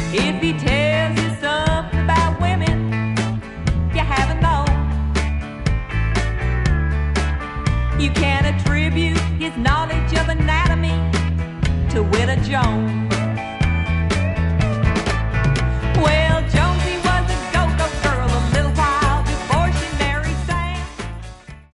If he tells you something about women you haven't known, you can attribute his knowledge of anatomy to Witta Jones.